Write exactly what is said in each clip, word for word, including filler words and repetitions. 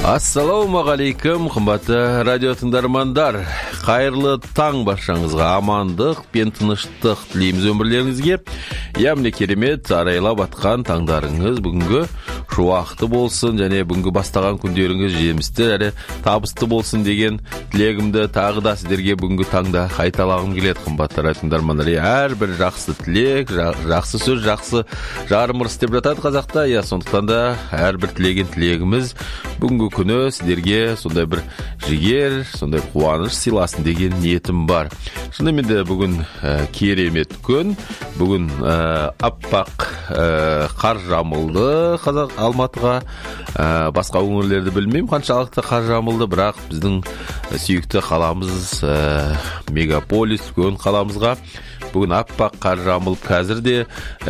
Ассалаумағалейкум, қымбатты радио тыңдармандар. Қайырлы таң баршаңызға, амандық пен тыныштық тілейміз өмірлеріңізге. Яғни керемет арайлап атқан таңдарыңыз бүгінгі шуақты болсын, және бүгінгі бастаған күндеріңіз жемісті әрі табысты болсын деген тілегімді тағы да сіздерге бүгінгі таңда қайталағым келеді, қымбатты радио тыңдармандар. Әрбір жақсы тілек, жақсы сөз, жақсы жарым ырыс деп жатады қазақта. Я, сондықтан да әрбір тілеген тілегіміз бүгінгі күні сіздерге сондай бір жігер, сондай қуаныш сыйласын деген ниетім бар. Шынымен де бүгін ә, керемет күн. Бүгін ә, аппақ ә, қар жамылды Қазақ Алматыға. Ә, басқа өңірлерді білмеймін қаншалықты қар жамылды, бірақ біздің сүйікті қаламыз ә, мегаполис үлкен қаламызға бүгін аппақ қар жамылып, қазір де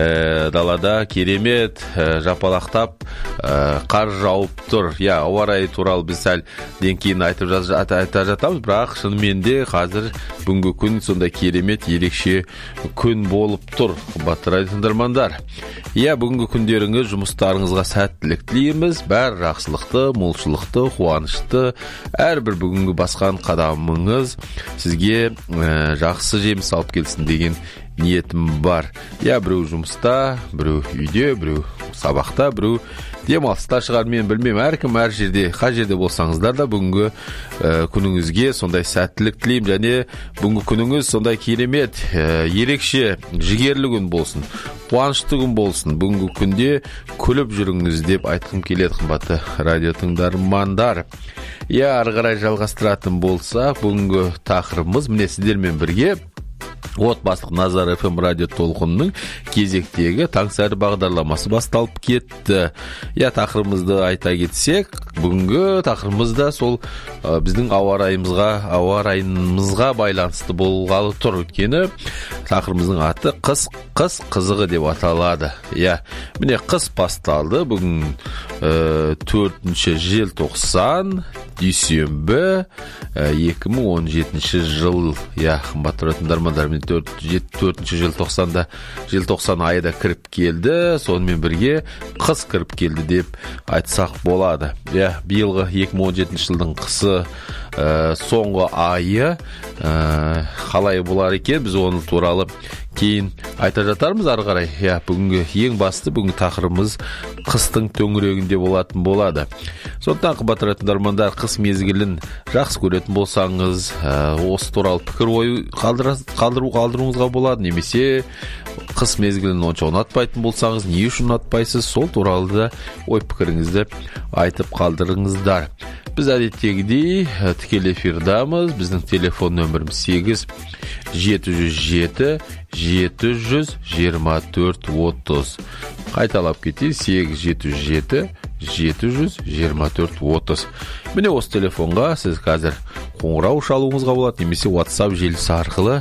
ә, далада керемет ә, жапалақтап ә, қар жауып тұр. Я, ауа райы туралы біз сәл ден кейін айтып айта жатамыз, бірақ шынымен де қазір бүгінгі күн сондай керемет ерекше күн болып тұр, қымбатты радио тыңдармандар. Я, бүгінгі күндеріңіз, жұмыстарыңызға сәттілік тілейміз, бәр жақсылықты, молшылықты, қуанышты, әрбір бүгінгі басқан қадамыңыз сізге ә, жақсы жеміс алып келсін деген ниетім бар. Я, біреу жұмыста, біреу үйде, біреу сабақта, біреу демалыста шығар, мен білмеймін. Әркім әр жерде, қай жерде болсаңыздар да бүгінгі ә, күніңізге сондай сәттілік тілеймін, және бүгінгі күніңіз сондай керемет, ә, ерекше, жігерлі күн болсын, қуанышты күн болсын. Бүгінгі күнде күліп жүріңіз деп айтқым келеді, қымбатты радио тыңдармандар. Я, ары қарай жалғастыратын болсақ, бүгінгі тақырыбымыз міне сіздермен бірге отбасылық Назар эф эм радио толқынының кезектегі таңсәрі бағдарламасы басталып кетті. Я, тақырыбымызды айта кетсек, бүгінгі тақырыбымызда сол ә, біздің ауа райымызға, ауа райымызға байланысты болғалы тұр. Өйткені тақырыбымыздың аты қыс, қыс қызығы деп аталады. Я, міне қыс басталды. Бүгін ә, төртінші желтоқсан, дүйсенбі, ә, екі мың он жетінші жыл. Я, қымбатты тыңдармандар, мен төртінші желтоқсанда желтоқсан айы да кіріп келді, сонымен бірге қыс кіріп келді деп айтсақ болады. Я, биылғы екі мың он жетінші жылдың қысы ә, соңғы айы ә, қалай болар екен, біз оны туралы кейін айта жатармыз ары қарай. Я, бүгінгі ең басты бүгінгі тақырыбымыз қыстың төңірегінде болатын болады. Сондықтан қымбатты тыңдармандар, қыс мезгілін жақсы көретін болсаңыз, ә, осы туралы пікір ой қалдыру қалдыруыңызға болады, немесе қыс мезгілін онша ұнатпайтын болсаңыз, не үшін ұнатпайсыз, сол туралы да ой пікіріңізді айтып қалдырыңыздар. Біз әдеттегідей тікелей эфирдамыз. Біздің телефон нөміріміз сегіз жеті жүз жеті жеті жүз жиырма төрт отыз. Қайталап кетейін, сегіз жеті жүз жеті жеті жүз жиырма төрт отыз. Міне осы телефонға сіз қазір қоңырау шалуыңызға болады, немесе WhatsApp желісі арқылы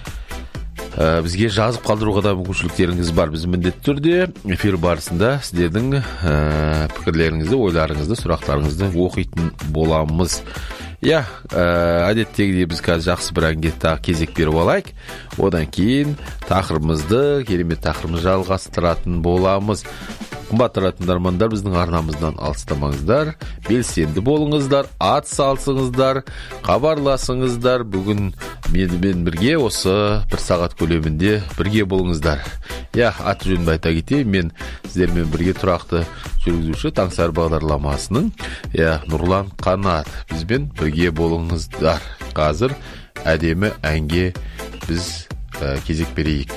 ә, бізге жазып қалдыруға да мүмкіншіліктеріңіз бар. Біз міндетті түрде эфир барысында сіздердің ә, пікірлеріңізді, ойларыңызды, сұрақтарыңызды оқитын боламыз. Я, ә, әдеттегідей біз қазір жақсы бір әнге тағы кезек беріп алайық. Одан кейін тақырыбымызды, керемет тақырыбымызды жалғастыратын боламыз. Қымбатты тыңдармандар, біздің арнамыздан алыстамаңыздар, белсенді болыңыздар, ат салсыңыздар, хабарласыңыздар. Бүгін менімен бірге осы бір сағат көлемінде бірге болыңыздар. Я, аты жөнімді айта кетейін, мен сіздермен бірге тұрақты жүргізуші таңсәрі бағдарламасының я, Нұрлан Қанат. Бізбен бірге болыңыздар. Қазір әдемі әнге біз ә, кезек берейік.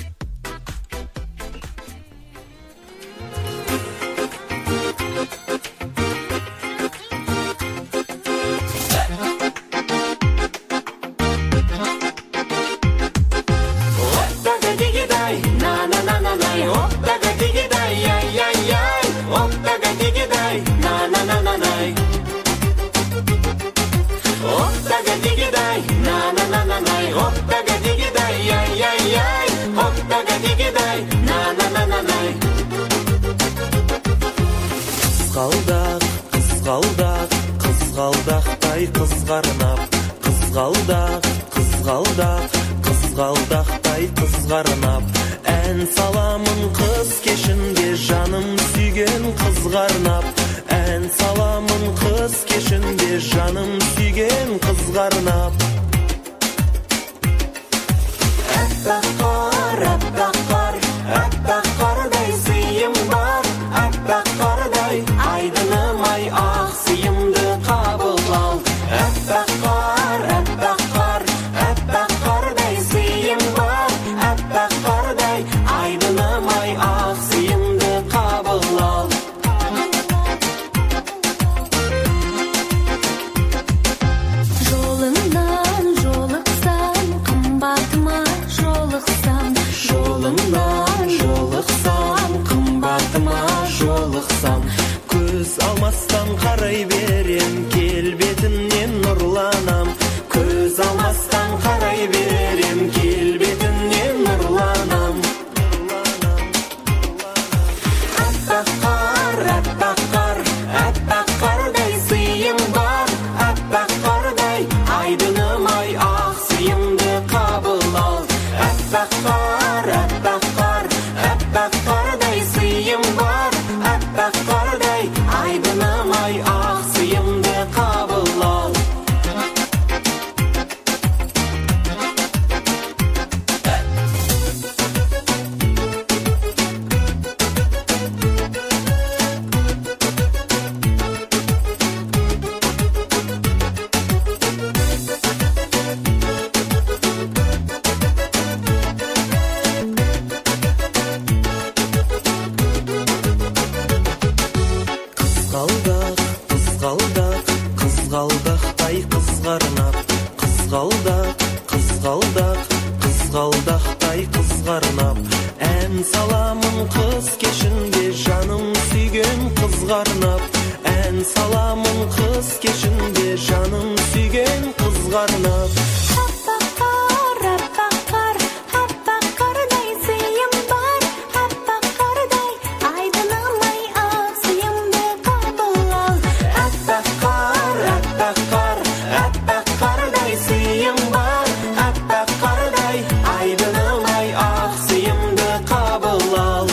Қызғалдақ, қызғалдақ, қызғалдақтай қызғарнап, қызғалдақ, қызғалдақ, қызғалдақтай қызғарнап, ән саламын қыз кешінде жаным сүйген қызғарнап, ән саламын қыз кешінде жаным сүйген қызға арнап. Аппақ қар, аппақ қар, аппақ қардай сыйым бар, аппақ қардай айдыным ай ақ сыйымды қабыл ал. Аппақ қар, аппақ қар, аппақ қардай сыйым бар, аппақ қардай айдыным ай ақ сыйымды қабыл ал. Жолыңнан жолықсам, қымбатыма жолықсам, жолыңнан жолықсам, қымбатыма жолықсам, Көз алмастан қарай берем, келбетінен нұрланам. Көз алмастан қарай берем, келбетінен нұрланам. Аппақ қар, аппақ қар, аппақ қардай сыйым бар, аппақ қардай айдыным ай ақ сыйымды қабыл ал. Аппақ қар, аппақ қар, аппақ қардай сыйым бар, аппақ қардай айдыным ай ақ сыйымды қабыл ал. Қызғалдақ, қызғалдақ, қызғалдақтай қызғарнап. Қызғалдақ, қызғалдақ, қызғалдақтай қызғарнап. Ән саламын қыз кешінде жаным сүйген қызғарнап. Ән саламын қыз кешінде жаным сүйген қызғарнап. аппақ қар, аппақ қар, аппақ қардай сыйым бар, аппақ қардай айдыным ай ақ сыйымды қабыл ал. Аппақ қар, аппақ қар, аппақ қардай сыйым бар, аппақ қардай айдыным ай ақ сыйымды қабыл ал.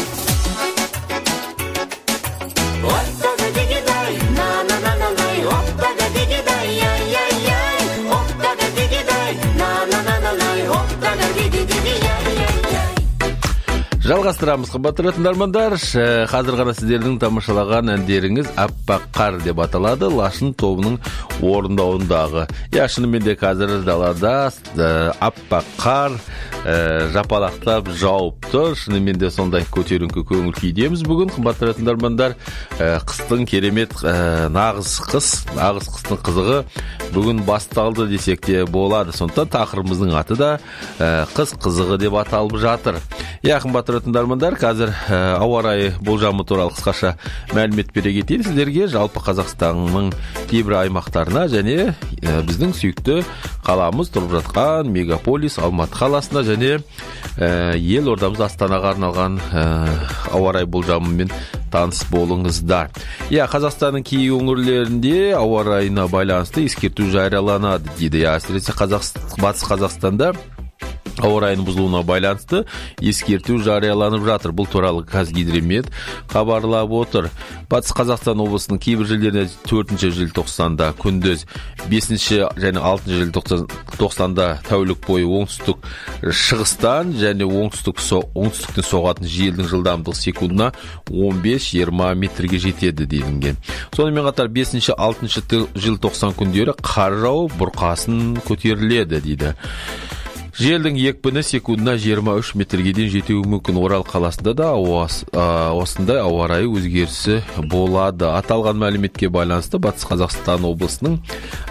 Оттага дигидай, на-на-на-на-най, оттага дигидай, ай-яй-яй, оттага дигидай, на-на-на-на-най, оттага диги-диги-яй-яй-яй. Жалғастырамыз, қымбатты тыңдармандар. Э, Қазір ғана сіздердің тамашалаған әндеріңіз Аппақ қар деп аталады, Лашын тобының орындауындағы. Я, шынымен де қазір далада э, аппақ қар э, жапалақтап жауып тұр. Шынымен де сондай көтеріңкі көңіл күйдеміз бүгін, қымбатты тыңдармандар. Э, Қыстың керемет э, нағыз қыс, нағыз қыстың қызығы бүгін басталды десек те болады. Сондықтан тақырыбымыздың аты да э, қыс қызығы деп аталып жатыр. Я, қымбатты тыңдармандар, қазір ә, ауа райы болжамы туралы қысқаша мәлімет бере кетейін сіздерге. Жалпы Қазақстанның кейбір аймақтарына және ә, біздің сүйікті қаламыз тұрып жатқан мегаполис Алматы қаласына және ә, ел ордамыз Астанаға арналған ә, ауа райы болжамымен таныс болыңыздар. Я, Қазақстанның кей өңірлерінде ауа райына байланысты ескерту жарияланады дейді. Я, әсіресе Қазақстан, Батыс Қазақстанда ауа райының бұзылуына байланысты ескерту жарияланып жатыр. Бұл туралы Қазгидромет хабарлап отыр. Батыс Қазақстан облысының кейбір жерлерінде төртінші желтоқсанда күндіз, бесінші және алтыншы желтоқсанда тәулік бойы оңтүстік шығыстан және оңтүстік оңтүстіктен соғатын желдің жылдамдығы секундына он бес жиырма метрге жетеді делінген. Сонымен қатар бесінші алтыншы желтоқсан күндері қар жауып, бұрқасын көтеріледі дейді. Желдің екпіні секундына жиырма үш метрге дейін жетуі мүмкін. Орал қаласында да осындай ауа райы өзгерісі болады. Аталған мәліметке байланысты Батыс Қазақстан облысының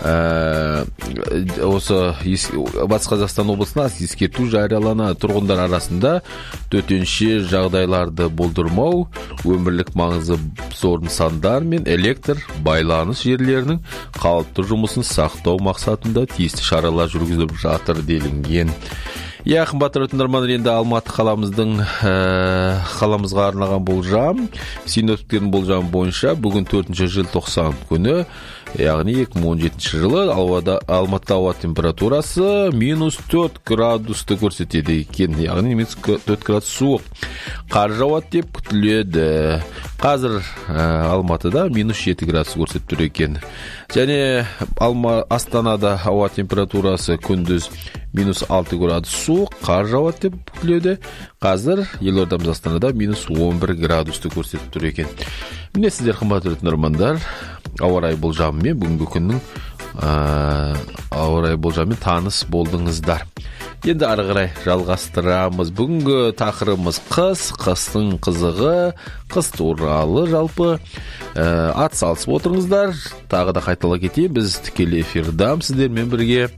ә, осы Батыс Қазақстан облысына ескерту жарияланады. Тұрғындар арасында төтенше жағдайларды болдырмау, өмірлік маңызы зор нысандар мен электр байланыс жерлерінің қалыпты жұмысын сақтау мақсатында тиісті шаралар жүргізіліп жатыр делінген. Я қымбатты тыңдармандар, енді Алматы қаламыздың қаламызға арналған болжам, синоптиктердің болжамы бойынша бүгін төртінші желтоқсан күні, яғни екі мың он жетінші жылы Алматы ауа температурасы минус төрт градусты көрсетеді екен, яғни минус төрт градус суық. Қар жауады деп күтіледі. Қазір Алматыда минус жеті градус көрсетіп тұр екен. Және Астанада ауа температурасы күндіз минус алты градус суық, қар жауады деп күтіледі. Қазір елордамыз Астанада минус он бір градусты көрсетіп тұр екен. Міне сіздер қымбатты тыңдармандар, ауа райы болжамымен бүгінгі күннің ауа райы болжамымен таныс болдыңыздар. Енді ары қарай жалғастырамыз. Бүгінгі тақырыбымыз қыс, қыстың қызығы, қыс туралы жалпы ат салысып отырыңыздар. Тағы да қайталап кетейін, біз тікелей эфирдамыз сіздермен бірге.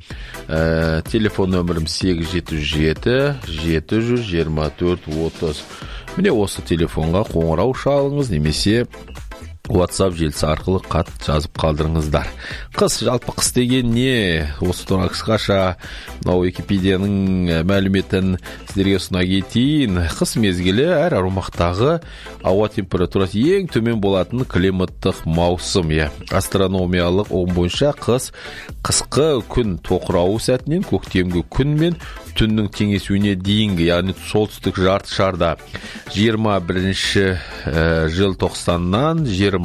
Телефон нөмірім сегіз жеті жеті жеті жүз жиырма төрт отыз. Міне осы телефонға қоңырау шалыңыз, немесе WhatsApp желісі арқылы хат жазып қалдырыңыздар. Қыс, жалпы қыс деген не? Осы туралы қысқаша мынау Википедияның мәліметін сіздерге ұсына кетейін. Қыс мезгілі әр аумақтағы ауа температурасы ең төмен болатын климаттық маусым. Астрономиялық ұғым бойынша қыс қысқы күн тоқырауы сәтінен көктемгі күн мен түннің теңесуіне дейінгі, яғни солтүстік жарты шарда жиырма бірінші желтоқсаннан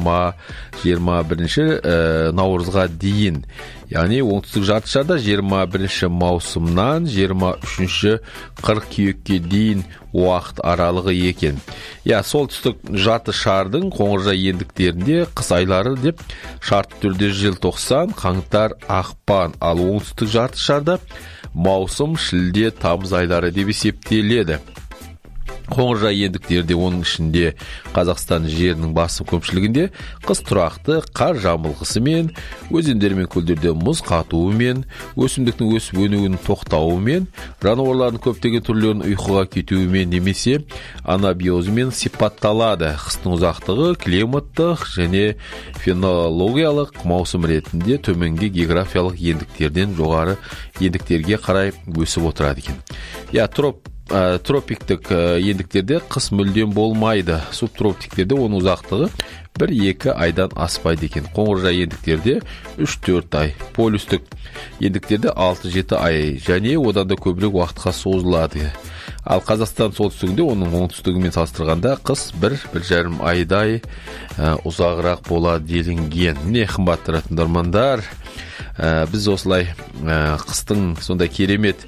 жиырма бірінші наурызға дейін, яғни оңтүстік жарты шарда жиырма бірінші маусымнан жиырма үшінші қыркүйекке дейін уақыт аралығы екен. Я, солтүстік жарты шардың қоңыржай ендіктерінде қыс айлары деп шартты түрде желтоқсан, қаңтар, ақпан, ал оңтүстік жарты шарда маусым, шілде, тамыз айлары деп есептеледі. Қоңыржай ендіктерде, оның ішінде Қазақстан жерінің басым көпшілігінде қыс тұрақты қар жамылғысымен, өзендер мен көлдерде мұз қатуымен, өсімдіктің өсіп өнуінің тоқтауымен, жануарлардың көптеген түрлерінің ұйқыға кетуімен немесе анабиозымен сипатталады. Қыстың ұзақтығы климаттық және фенологиялық маусым ретінде төменгі географиялық ендіктерден жоғары ендіктерге қарай өсіп отырады екен. Я, троп тропиктік ендіктерде қыс мүлдем болмайды. Субтропиктерде оның ұзақтығы бір-екі айдан аспайды екен. Қоңыржай ендіктерде үш-төрт ай, полюстік ендіктерде алты-жеті ай және одан да көбірек уақытқа созылады. Ал Қазақстан солтүстігінде, оның оңтүстігімен салыстырғанда қыс бір-бір жарым айдай ұзағырақ болады делінген. Не қымбатты тыңдармандар, біз осылай қыстың сондай керемет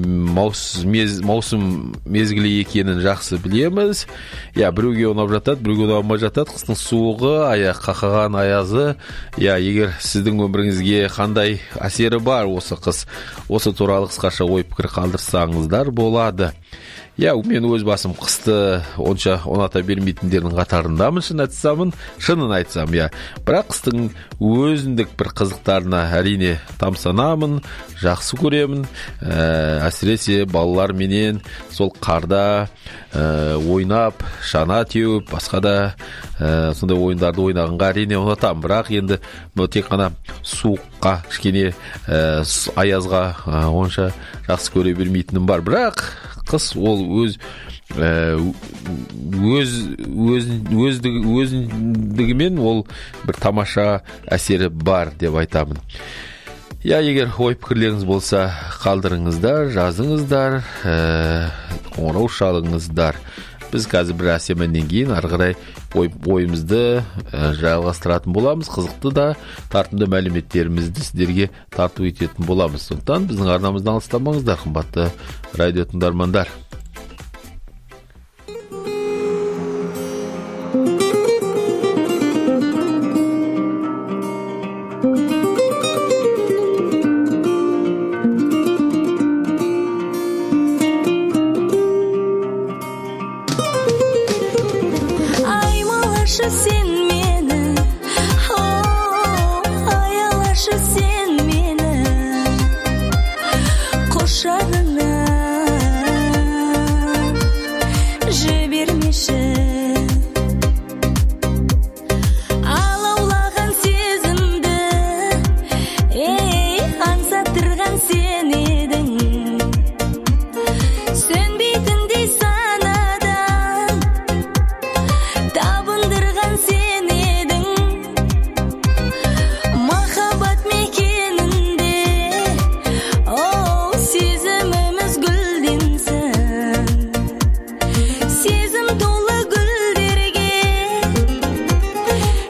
маусым мезгілі екенін жақсы білеміз. Я, біреуге ұнап жатады, біреуге ұнамай жатады. Қыстың суығы, аяқ қақаған аязы. Я, егер сіздің өміріңізге қандай әсері бар осы қыс, осы туралы қысқаша ой пікір қалдырсаңыздар болады. Я, мен өз басым қысты онша ұната бермейтіндердің қатарындамын, шын айтсамын, шынын айтсам, я. Бірақ қыстың өзіндік бір қызықтарына әрине тамсанамын, жақсы көремін. Әсіресе балалар менен сол қарда ойнап, шана теуіп, басқа да сондай ойындарды ойнағанға әрине ұнатам. Бірақ енді тек қана суыққа, кішкене аязға онша жақсы көре бермейтінім бар. Бірақ қыс ол өз өз өздігімен ол бір тамаша әсері бар деп айтамын. Я, егер ой пікірлеріңіз болса, қалдырыңыздар, жазыңыздар, қоңырау шалыңыздар. Біз қазір бір әсемнен кейін ары қарай ойымызды жалғастыратын боламыз. Қызықты да тартымды мәліметтерімізді сіздерге тарту ететін боламыз. Сондықтан біздің арнамыздан алыстамаңыздар, қымбатты радио тыңдармандар. Sen meni, oh, ayalaşı sen meni, koşadına жібермеші. Алаулаған сезімді, ей, аңсатырған сен едің.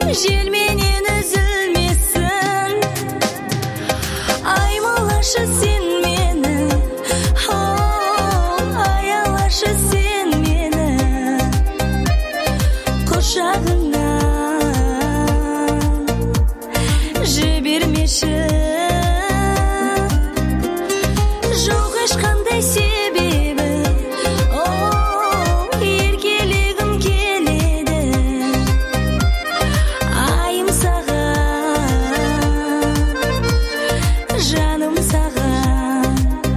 желменен үзілмесін. Аймалашы сен мені, оу, аялашы сен мені, құшағыңнан жібермеші. Жоқ ешқандай себебі, оу, еркелегім келеді. Айым саған, жаным саған.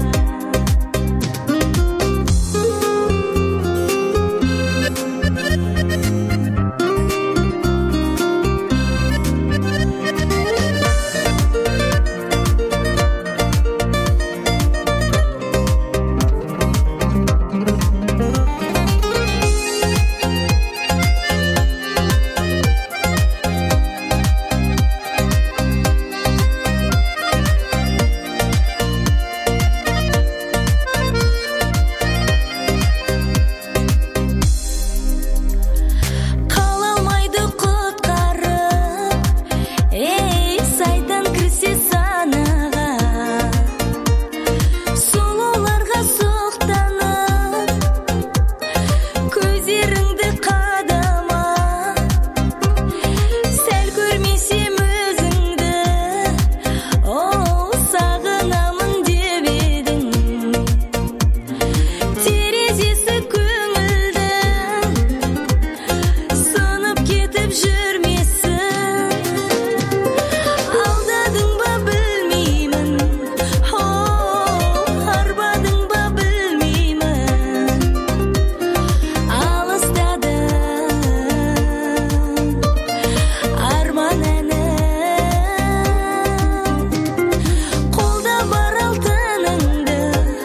Қалалмайды құтқарып, ей, сайтан кірсе санаға. Сұлуларға соқтанып, көздеріңді қадама. Сәл көрмесем өзіңді, оу, сағынамын деп едің. Терезесі көңілдің, сынып кетіп жүрмесін. Алдадың ба білмеймін, оу, арбадың ба білмеймін. Алыстадың арман әні, қолда бар алтыныңды,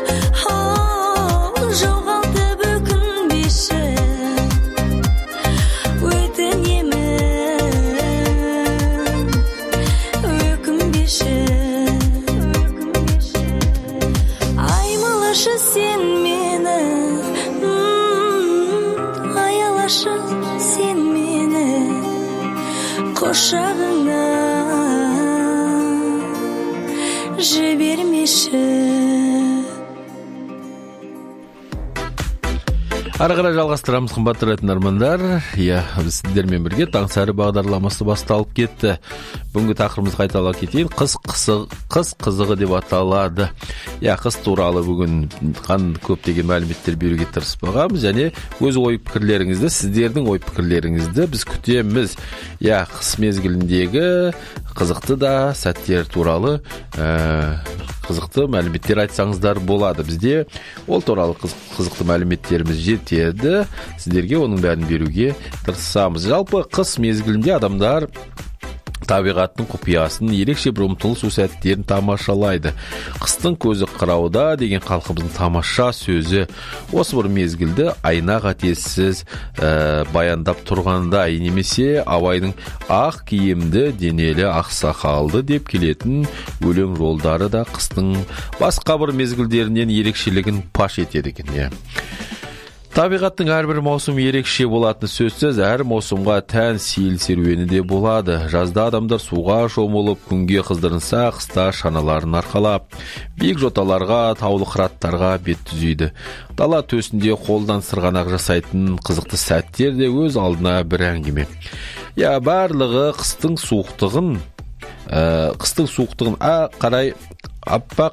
оу, жоғалтып өкінбеші. Өтінемін, өкінбеші. Аймалашы сен мені, м, аялашы сен мені, құшағыңнан жібермеші. Ары қарай жалғастырамыз, қымбатты тыңдармандар. Иә, біз сіздермен бірге таң сәрі бағдарламасы басталып кетті. Бүгінгі тақырыбымыз қайталап кетейін. Қыз қысы- қыз қызығы деп аталады. Иә, қыз туралы бүгін қан көптеген мәліметтер беруге тырыспағанбыз, және өз ой пікірлеріңізді, сіздердің ой пікірлеріңізді біз күтеміз. Иә, қыс мезгіліндегі қызықты да сәттер туралы ә, қызықты мәліметтер айтсаңыздар болады. Бізде ол туралы қыз- қызықты мәліметтеріміз жетеді. Сіздерге оның бәрін беруге тырысамыз. Жалпы қыс мезгілінде адамдар табиғаттың құпиясын, ерекше бір ұмтылысу сәттерін тамашалайды. Қыстың көзі қырауда деген халқымыздың тамаша сөзі осы бір мезгілді айна қатессіз ә, баяндап тұрғандай, немесе Абайдың ақ киімді денелі ақ сақалды деп келетін өлең жолдары да қыстың басқа бір мезгілдерінен ерекшелігін паш етеді екен. Иә. Табиғаттың әрбір маусым ерекше болатыны сөзсіз, әр маусымға тән сейіл серуені де болады. Жазда адамдар суға шомылып, күнге қыздырынса, қыста шаналарын арқалап, биік жоталарға, таулы қыраттарға бет түзейді. Дала төсінде қолдан сырғанақ жасайтын қызықты сәттер де өз алдына бір әңгіме. Я, барлығы қыстың суықтығын, ә, қыстың суықтығын а қарай аппақ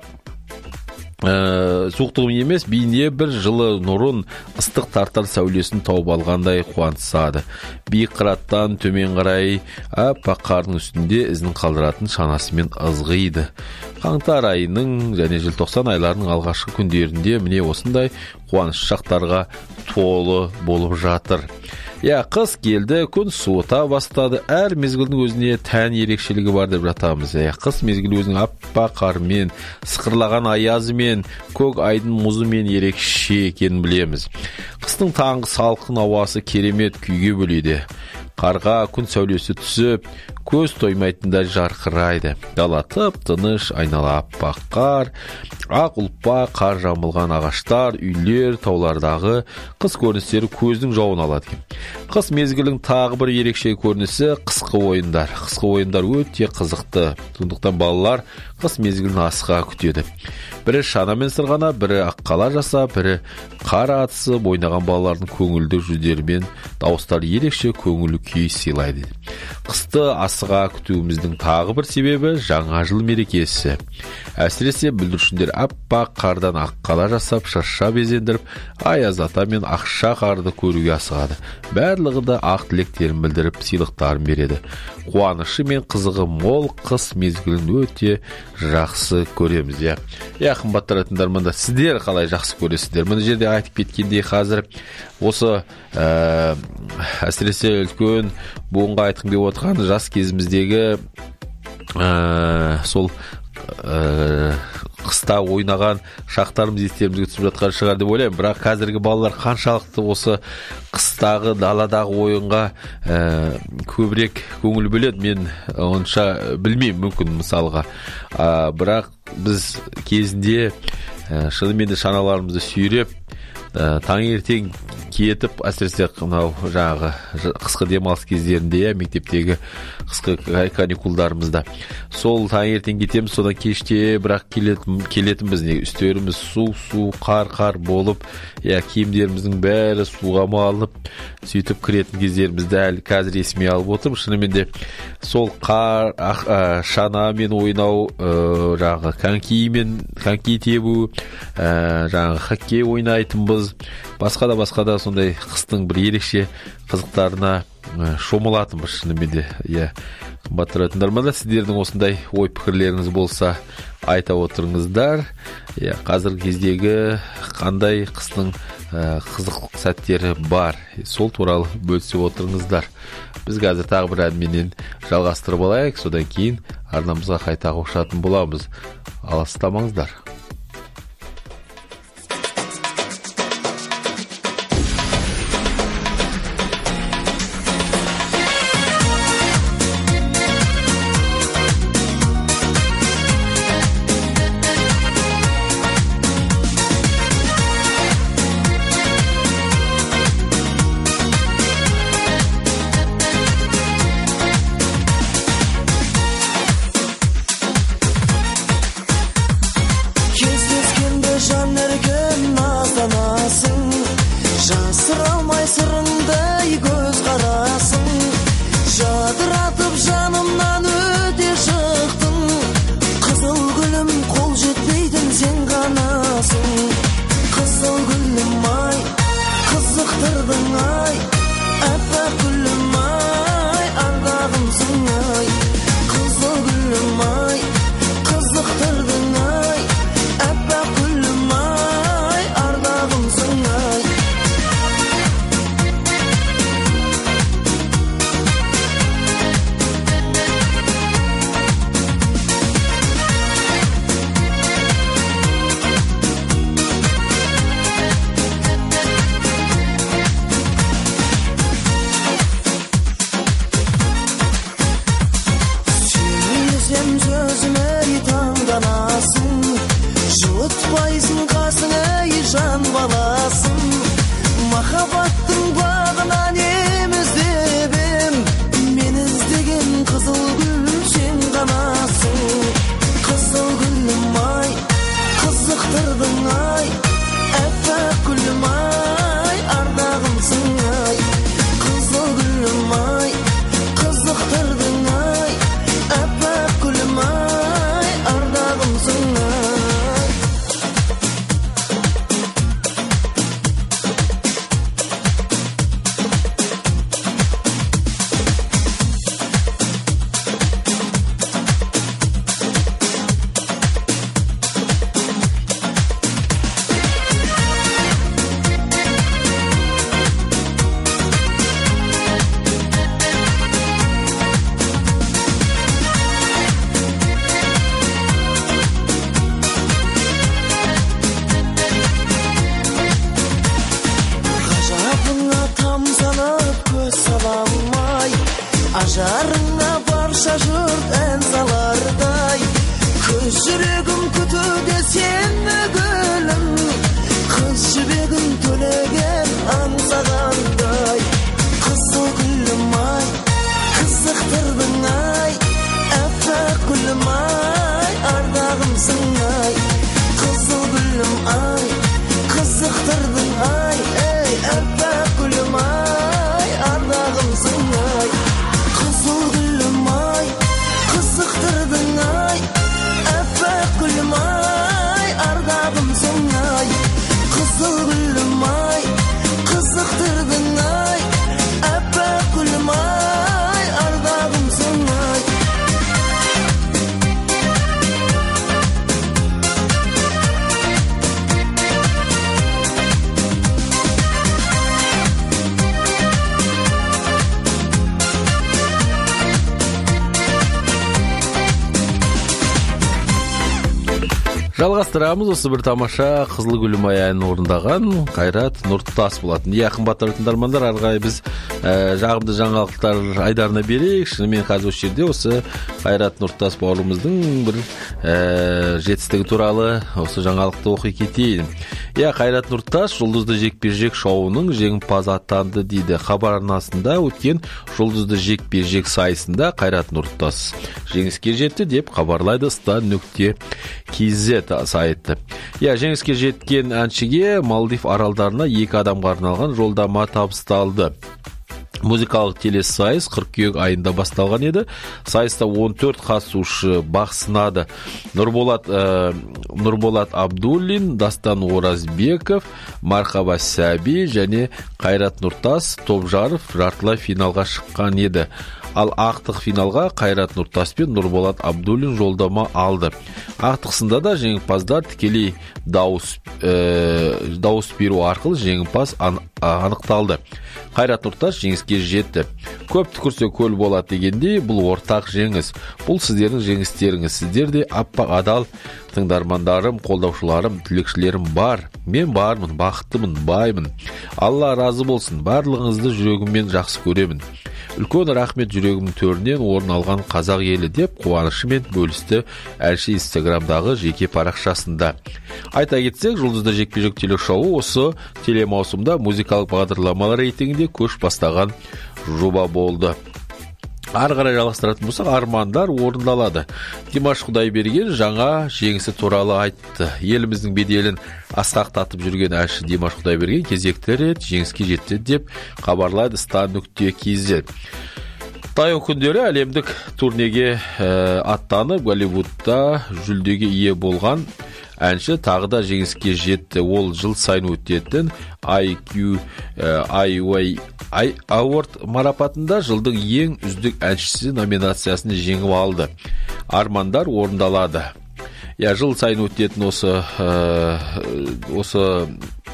Ә, суықтығым емес, бейне бір жылы нұрын, ыстық тартар сәулесін тауып алғандай қуантысады. Биік қыраттан төмен қарай аппақ қардың үстінде ізін қалдыратын шанасымен ызғиды. Қаңтар айының және желтоқсан айларының алғашқы күндерінде міне осындай қуаныш шақтарға толы болып жатыр. Я, қыс келді, күн суыта бастады. Әр мезгілдің өзіне тән ерекшелігі бар деп жатамыз. Я, қыс мезгілі өзінің аппақ қармен, сықырлаған аязымен, көк айдың мұзымен ерекше екенін білеміз. Қыстың таңғы салқын ауасы керемет күйге бөлейді. Қарға күн сәулесі түсіп, көз тоймайтындай жарқырайды. Дала тып-тыныш, айнала аппақ қар, ақ ұлпа, қар жамылған ағаштар, үйлер, таулардағы қыс көріністері көздің жауын алады. Қыс мезгілінің тағы бір ерекше көрінісі қысқы ойындар. Қысқы ойындар өте қызықты. Сондықтан балалар қыс мезгілін асыға күтеді. Бірі шанамен сырғана, бірі аққала жасап, бірі қар атысып, ойнаған балалардың көңілді жүздерімен дауыстар ерекше көңілі күй сыйлайды. Қысты асыға күтуіміздің тағы бір себебі жаңа жыл мерекесі. Әсіресе бүлдіршіндер аппақ қардан аққала жасап, шырша безендіріп, аяз ата мен ақша қарды көруге асығады. Барлығы да ақ тілектерін білдіріп, сыйлықтарын береді. Қуанышы мен қызығы мол қыс мезгілін өте жақсы көреміз. Я, я қымбатты тыңдармандар, сіздер қалай жақсы көресіздер? Мына жерде айтып кеткендей, қазір осы ә, әсіресе үлкен буынға айтқым келіп отырған жас кезіміздегі ә, сол ә, қыста ойнаған шақтарымыз естерімізге түсіп жатқан шығар деп ойлаймын. Бірақ қазіргі балалар қаншалықты осы қыстағы даладағы ойынға ә, көбірек көңіл бөледі, мен онша білмеймін, мүмкін мысалға. А, бірақ біз кезінде ә, шынымен де шаналарымызды сүйреп, ә, таңертең кетіп, әсіресе мынау жаңағы қысқы демалыс кездерінде, я, мектептегі қысқы каникулдарымызда сол таңертең кетеміз, содан кеште бірақ келетін, келетінбіз, не үстеріміз су-су, қар-қар болып, я, киімдеріміздің бәрі суға малынып, сөйтіп кіретін кездерімізді әлі қазір есіме алып отырмын. Шынымен де сол қар, ақ, ә, шанамен ойнау, ә, жаңағы конькимен, коньки тебу, ә, жаңағы хоккей ойнайтынбыз, басқа да басқа да сондай қыстың бір ерекше қызықтарына шомылатынбыз шынымен де. Иә, қымбатты тыңдармандар, сіздердің осындай ой пікірлеріңіз болса айта отырыңыздар. Иә, қазіргі кездегі қандай қыстың ә, қызық сәттері бар, сол туралы бөлісіп отырыңыздар. Біз қазір тағы бір әнменен жалғастырып алайық, содан кейін арнамызға қайта қосатын боламыз. Алыстамаңыздар. барша жұрт ән салардай, көз жүрегім күтуде сені гүлім, қыз жібегін төлеген аңсағандай. Қызыл гүлім ай, қызықтырдың ай, әппақ гүлім ай, ардағымсың ай. Қызыл гүлім ай, қызықтырдың ай, ей, әппақ гүлім ай, ардағымсың ай. Қызыл гүлім ай, қызықтырдың ай, әппақ гүлім ай, ардағымсың ай. Қызыл гүлім ай, қызықтырдың ай, әппақ гүлім ай, ардағымсың ай. Жалғастырамыз осы бір тамаша Қызыл гүлім ай әнін орындаған Қайрат Нұртас болатын. Иә, қымбатты тыңдармандар, арғай біз ә, жағымды жаңалықтар айдарына берейік. Шынымен қазір осы жерде осы Қайрат Нұртас бауырымыздың бір ә, жетістігі туралы осы жаңалықты оқи кетейін. Иә, Қайрат Нұртас жұлдызды жекпе-жек шоуының жеңімпазы атанды дейді. Хабар арнасында өткен жұлдызды жекпе-жек сайысында Қайрат Нұртас жеңіске жетті деп хабарлайды стан нүкте кз сайты. Я, жеңіске жеткен әншіге Малдив аралдарына екі адамға арналған жолдама табысталды. Музыкалық телесайыс қыркүйек айында басталған еді. Сайыста он төрт қатысушы бақ сынады. Нұрболат, ә, Нұрболат Абдуллин, Дастан Оразбеков, Мархаба Сәби және Қайрат Нұртас Топжаров жартылай финалға шыққан еді. Ал ақтық финалға Қайрат Нұртас пен Нұрболат Абдуллин жолдама алды. Ақтық сында да жеңімпаздар тікелей дауыс, ә, дауыс беру арқылы жеңімпаз ан, анықталды. Қайрат Нұртас жеңіске жетті. Көп түкірсе көл болады дегендей, бұл ортақ жеңіс. Бұл сіздердің жеңістеріңіз. Сіздерде аппақ адал тыңдармандарым, қолдаушыларым, тілекшілерім бар. Мен бармын, бақыттымын, баймын. Алла разы болсын. Барлығыңызды жүрегіммен жақсы көремін. Үлкен рахмет жүрегімнің төрінен орын алған қазақ елі деп қуанышымен бөлісті әнші Инстаграмдағы жеке парақшасында. Айта кетсек, жұлдызды жекпе-жек телешоуы осы телемаусымда музыкалық бағдарламалар рейтингінде көш бастаған жоба болды. Ары қарай жалғастыратын болсақ, армандар орындалады. Димаш Құдайберген жаңа жеңісі туралы айтты. Еліміздің беделін асқақтатып жүрген әнші Димаш Құдайберген кезекті рет жеңіске жетті деп хабарлайды стан нүкте кз. Таяу күндері әлемдік турнеге ә, аттанып, Голливудта жүлдеге ие болған әнші тағы да жеңіске жетті. Ол жыл сайын өтетін ай кью ай уай Award марапатында жылдың ең үздік әншісі номинациясын жеңіп алды. Армандар орындалады. Я, жыл сайын өтетін осы ә, осы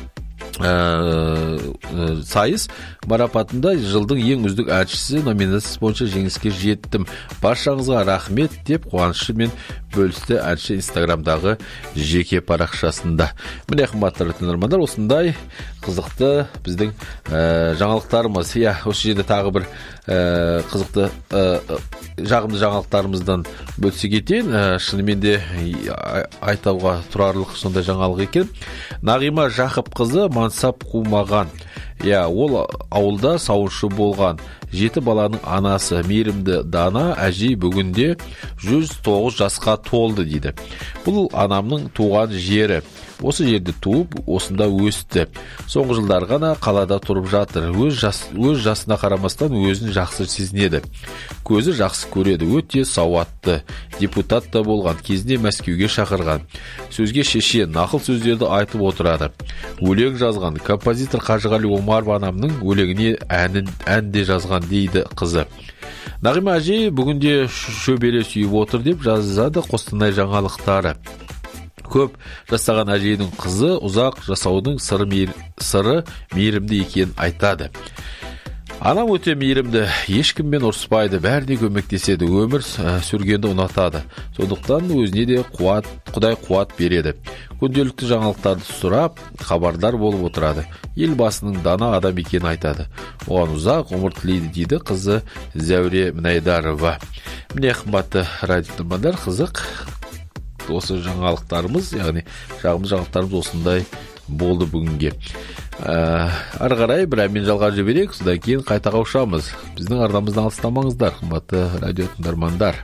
ә, сайыс марапатында жылдың ең үздік әншісі номинациясы бойынша жеңіске жеттім. Баршаңызға рахмет деп қуанышымен бөлісті әнші Инстаграмдағы жеке парақшасында. Міне, қымбатты тыңдармандар, осындай қызықты біздің ә, жаңалықтарымыз. Я, осы жерде тағы бір ә, қызықты ә, жағымды жаңалықтарымыздан бөлісе кетейін. Ә, шынымен де айтауға тұрарлық сондай жаңалық екен. Нағима Жақып-қызы мансап қумаған. Я, ол ауылда сауыншы болған. Жеті баланың анасы мейірімді Дана әжей бүгінде жүз тоғыз жасқа толды дейді. Бұл анамның туған жері. Осы жерде туып, осында өсті. Соңғы жылдар ғана қалада тұрып жатыр. Өз, жас, өз жасына қарамастан өзін жақсы сезінеді. Көзі жақсы көреді, өте сауатты. Депутат та болған, кезінде Мәскеуге шақырған. Сөзге шеше, нақыл сөздерді айтып отырады. Өлең жазған, композитор Қажығали Омаров анамның өлеңіне әнін, ән де жазған дейді қызы. Нағима әжей бүгінде шөбере сүйіп отыр деп жазады Қостанай жаңалықтары. Көп жасаған әжейдің қызы ұзақ жасаудың сыры, мейір, сыры мейірімді екенін айтады. Анам өте мейірімді, ешкіммен ұрыспайды, бәріне көмектеседі, өмір сүргенді ұнатады. Сондықтан өзіне де қуат, Құдай қуат береді. Күнделікті жаңалықтарды сұрап, хабардар болып отырады. Елбасының дана адам екенін айтады. Оған ұзақ ғұмыр тілейді дейді қызы Зәуре Мінайдарова. Міне қымбатты радио тыңдармандар, қызық осы жаңалықтарымыз, яғни жағымды жаңалықтарымыз осындай болды бүгінге. Ары қарай бір әмен жалғап жіберейік, содан кейін қайта қауышамыз. Біздің арнамыздан алыстамаңыздар, қымбатты радио тыңдармандар.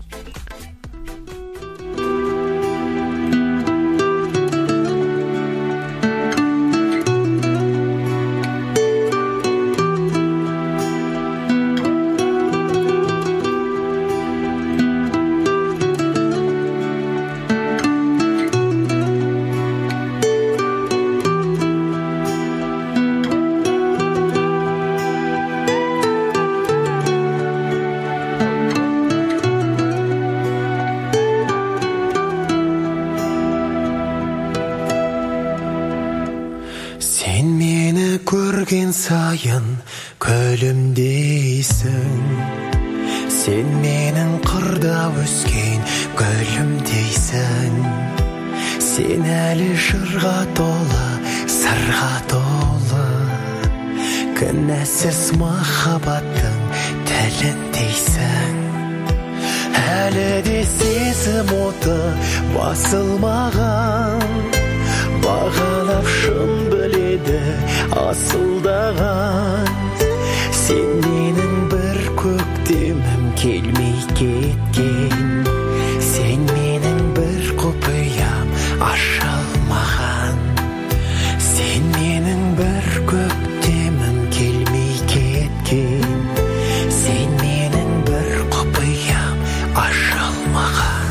көрген сайын күлімдейсің, сен менің қырда өскен гүлімдейсің. Сен әлі жырға толы, сырға толы, кінәсіз махаббаттың тіліндейсің. Әлі де сезім оты басылмаған, бағалап шын біледі асылдаған. Сен менің бір көктемім келмей кеткен, сен менің бір құпиям ашылмаған. Сен менің бір көктемім келмей кеткен, сен менің бір құпиям ашылмаған.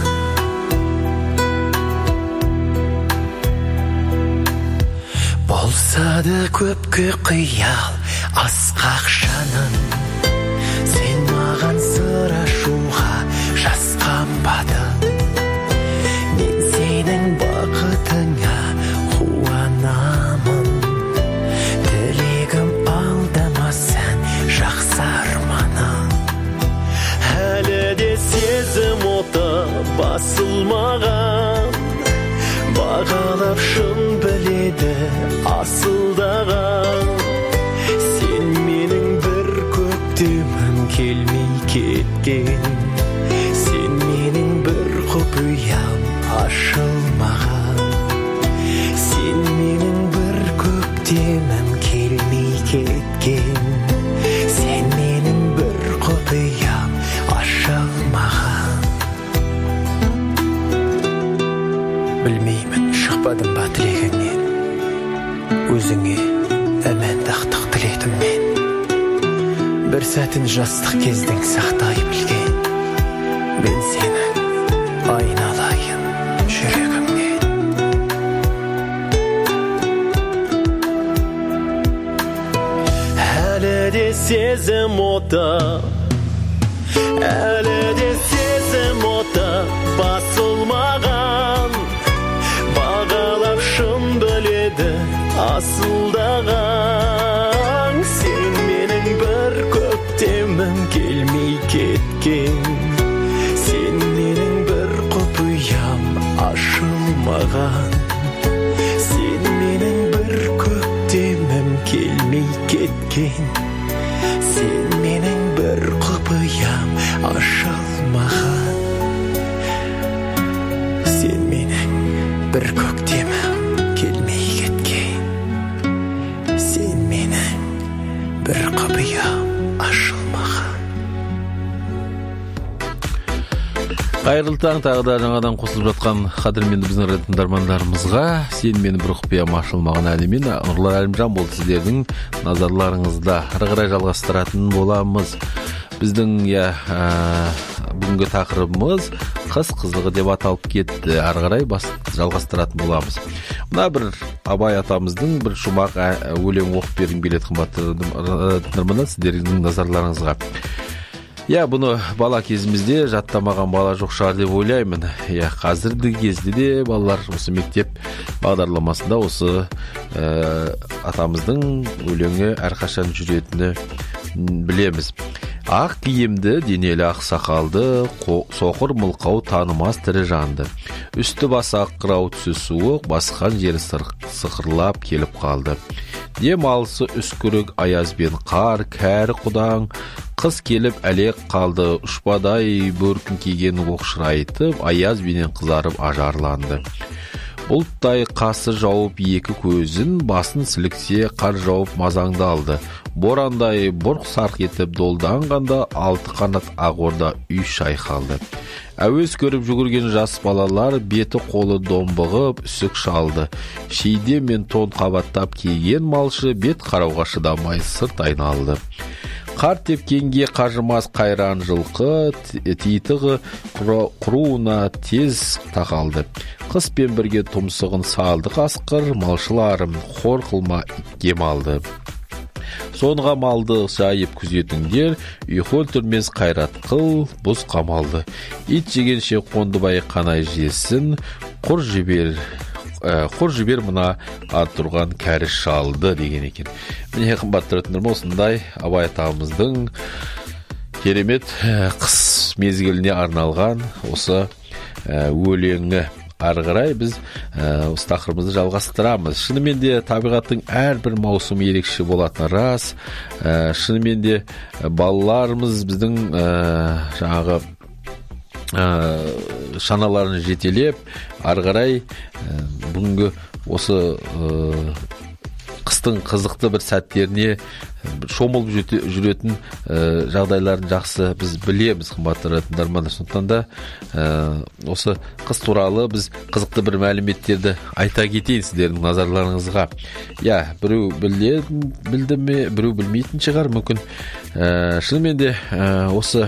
Болса да көпке қиял асқақ жаным, сен маған сыр ашуға жасқанбадың. Мен сенің бақытыңа қуанамын, тілегім алдамасын жақсы арманым. Әлі де сезім оты басылмаған, бағалап шын біледі асылдаған. Сен менің бір көктемім келмей кеткен, сен менің бір құпиям ашылмаған. Сен менің бір көктемім келмей кеткен, сен менің бір құпиям ашылмаған. Білмеймін, шықпадым ба тілегіңнен, өзіңе әмәндақтық тіледім мен. Бір сәтін жастық кездің сақтай білген, мен сенің айналайын жүрегімнен. Әлі де сезім оты, әлі де сезім оты басылмаған, бағалап шын біледі асылдаған. Сен менің бір көктемім келмей кеткен, сен менің бір құпиям ашылмаған. Сен менің бір көктемім келмей кеткен, сен менің бір құпиям ашылмаған. Сен менің бір көктемім келмей кеткен, сен менің бір құпиям ашылмаған. Қайырлы таң, тағы да жаңадан қосылып жатқан қадірменді біздің радио тыңдармандарымызға сен менің бір құпиям ашылмаған әнімен Нұрлан Әлімжан болды сіздердің назарларыңызда. Ары қарай жалғастыратын боламыз. Біздің я бүгінгі тақырыбымыз қыз қызығы деп аталып кетті. Ары қарай жалғастыратын боламыз. Мына бір Абай атамыздың бір шумақ өлең оқып бергім келеді, қымбатты тыңдармандар, сіздердің назарларыңызға. Я, бұны бала кезімізде жаттамаған бала жоқ шығар деп ойлаймын. Я, қазіргі кезде де балалар осы мектеп бағдарламасында осы ә, атамыздың өлеңі әрқашан жүретіні білеміз. Ақ киімді, денелі ақ сақалды, соқыр мылқау танымас тірі жанды. Үсті басы ақ қырау, түсі суық, басқан жері сықырлап келіп қалды. Дем алысы үскірік аяз бен қар, кәрі құдаң, Қыс келіп әлек қалды, ұшпадай бөркін киген оқшырайтып, аяз бенен қызарып ажарланды. Бұлттай қасы жауып екі көзін, басын сіліксе қар жауып мазаңды алды. Борандай бұрқ сарқ етіп долданғанда алты қанат ағорда үй шайқалды. Әуес көріп жүгірген жас балалар беті қолы домбығып үсік шалды. Шейде мен тон қабаттап киген малшы бет қарауға шыдамай сырт айналды. Қар тепкенге қажымас қайран жылқы, титығы құруына тез тақалды. Қыс пен бірге тұмсығын салды қасқыр, малшыларым қор қылма итке малды. Сонға малды жайып күзетіңдер, үйхол түрмес қайрат қыл, бұз қамалды. Ит жегенше қондыбай қанай жесін, құр жібер, құр жібер мұна артырған кәріс шалды деген екен. Міне қымбатты тыңдармандар, осындай Абай атамыздың керемет қыс мезгіліне арналған осы өлеңі. Ары қарай біз осы тақырыбымызды жалғастырамыз. Шынымен де табиғаттың әрбір маусымы ерекше болатыны рас. Шынымен де балаларымыз біздің жаңағы шаналарын жетелеп, ары қарай бүгінгі осы қыстың қызықты бір сәттеріне шомылып жүретін жағдайларын жақсы біз білеміз, қымбатты тыңдармандар. Сондықтан да осы қыс туралы біз қызықты бір мәліметтерді айта кетейін сіздердің назарларыңызға. Я, біреу білді ме, біреу білмейтін шығар мүмкін. Шынымен де осы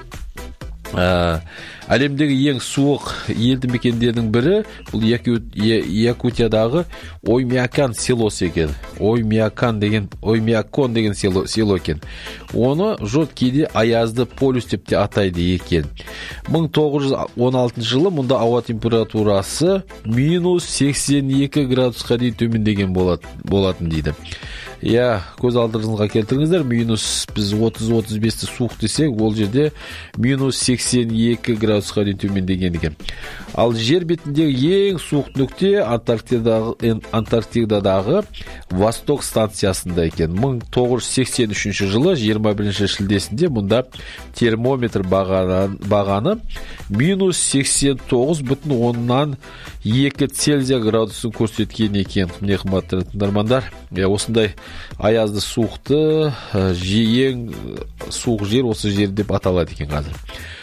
әлемдегі ең суық елді мекендердің бірі бұл Якутиядағы Оймякан селосы екен. Оймякан деген, Оймякон деген село, село екен. Оны жұрт кейде аязды полюс деп те атайды екен. мың тоғыз жүз он алтыншы жылы мұнда ауа температурасы минус сексен екі градусқа дейін төмендеген болатын дейді. Я, көз алдырыңызға келтіріңіздер, минус біз отыз отыз бесті суық десек, ол жерде минус сексен екі градусқа дейін төмендеген екен. Ал жер бетіндегі ең суық нүкте Антарктидадағы, Антарктидадағы Восток станциясында екен. мың тоғыз жүз сексен үшінші жылы жиырма бірінші шілдесінде мұнда термометр бағаны, бағаны минус сексен тоғыз бүтін оннан екі Цельсия градусын көрсеткен екен. Міне қымбатты тыңдармандар, осындай аязды суықты ең суық жер осы жер деп аталады екен қазір.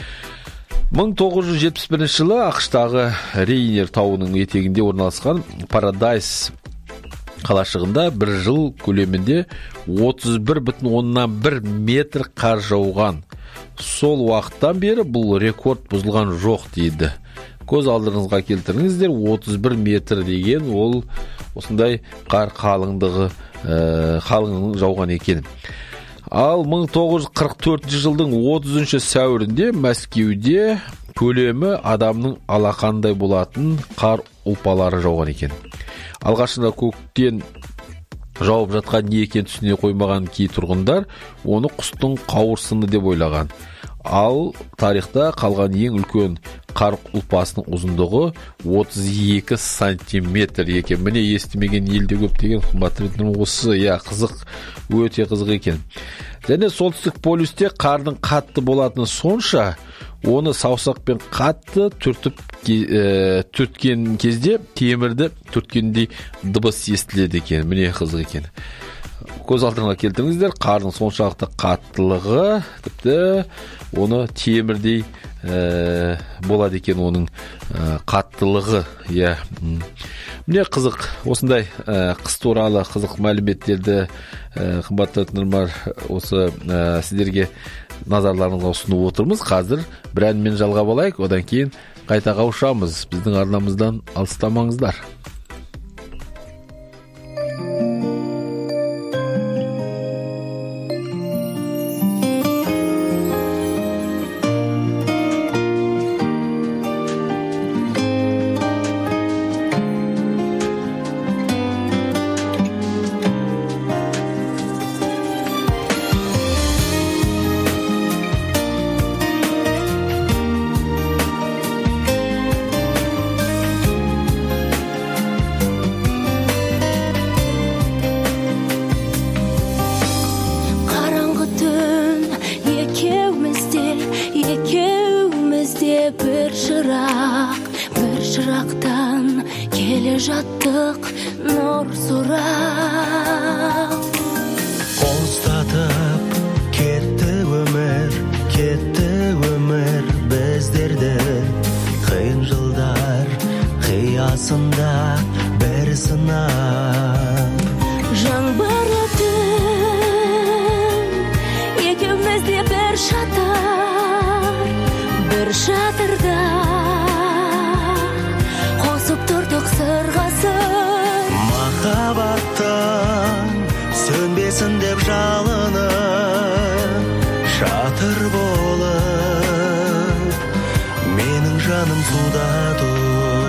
мың тоғыз жүз жетпіс бірінші жылы ақштағы Рейнер тауының етегінде орналасқан Парадайс қалашығында бір жыл көлемінде отыз бір бүтін оннан бір метр қар жауған. Сол уақыттан бері бұл рекорд бұзылған жоқ дейді. Көз алдырыңызға келтіріңіздер, отыз бір метр деген ол осындай қар қалыңдығы қалыңдығын жауған екен. Ал мың тоғыз жүз қырық төртінші жылдың отызыншы сәуірінде Мәскеуде көлемі адамның алақандай болатын қар ұлпалары жауған екен. Алғашында көктен жауып жатқан не екен түсіне қоймаған кей тұрғындар оны құстың қауырсыны деп ойлаған. Ал тарихта қалған ең үлкен қар ұлпасының ұзындығы отыз екі сантиметр екен. Міне естімеген елде көп деген қымбатты осы, я, қызық, өте қызық екен. Және солтүстік полюсте қардың қатты болатыны сонша, оны саусақпен қатты түртіп ә, түрткен кезде темірді түрткендей дыбыс естіледі екен. Міне қызық екен. Көз алдыңа келтіріңіздер, қардың соншалықты қаттылығы, тіпті оны темірдей ә, болады екен оның ә, қаттылығы. Я. Міне қызық, осындай ә, қыс туралы қызық мәліметтерді ә, қымбатты тыңдармандар осы ә, сіздерге назарларыңызға ұсынып отырмыз. Қазір бір әнмен жалғап алайық, одан кейін қайта қауышамыз. Біздің арнамыздан алыстамаңыздар. бір шырақ, бір шырақтан келе жаттық нұр сұрап. Қостатып кетті өмір, кетті өмір біздерді. Қиын жылдар қиясында бір сынап. Жаңбырлы түн, екеуміз де бір шатыр, бір шатырда қосып тұрдық сырғасын. Махаббаттың сөнбесін деп жалынып, шатыр болып менің жаным суда тұр.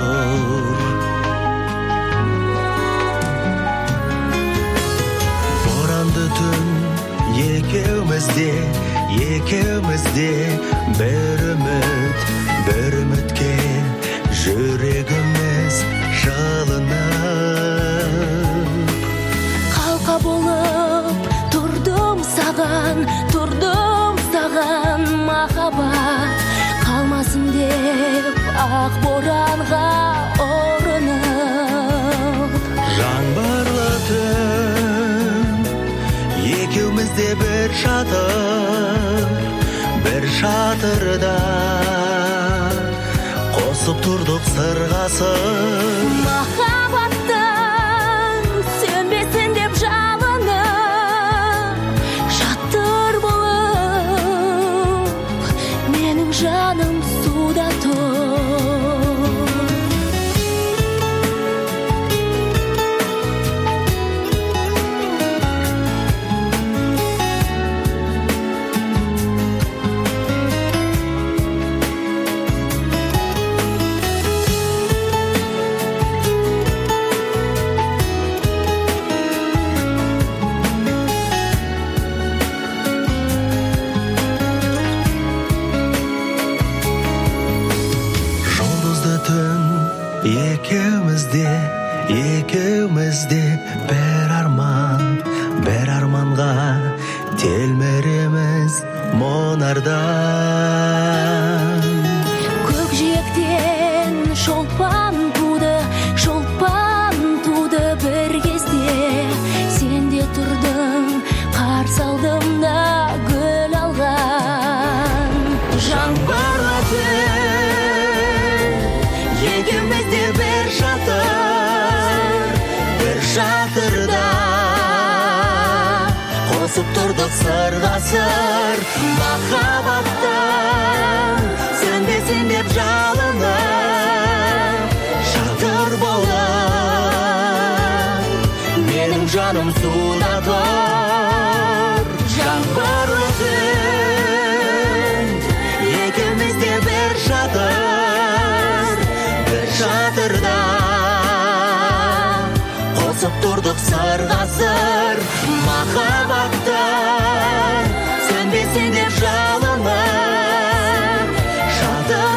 Боранды түн екеумізде, екеумізде бір үміт, бір үмітке жүрегіміз жылынып. Қалқа болып тұрдым саған, тұрдым саған махаббат. Қалмасын деп ақ боранға ұрынып. Жаңбырлы түн, екеумізде бір шатыр, бір шатырда қосып тұрдық сырғасын. Махаббаттың сөнбесін деп жалынып, шатыр болып менің жаным суда тұр. Жұлдызды түн, екеумізде, екеумізде бір арман, бір арманға телміреміз мұнардан. Көкжиектен шолпан туды, шолпан туды бір кезде. Сен де тұрдың, қарсы алдымда гүл алған. Жаңбырлы түн, екеумізде бір шатыр, бір шатырда қосып тұрдық сырғасыр. Махаббаттың сөнбесін деп жалынып, шатыр болып менің жаным суда тұр. Жаңбырлы түн, екеумізде бір шатыр, бір шатырда қосып тұрдық сырғасыр. Махаббаттың сөнбесін деп жалынып, шатыр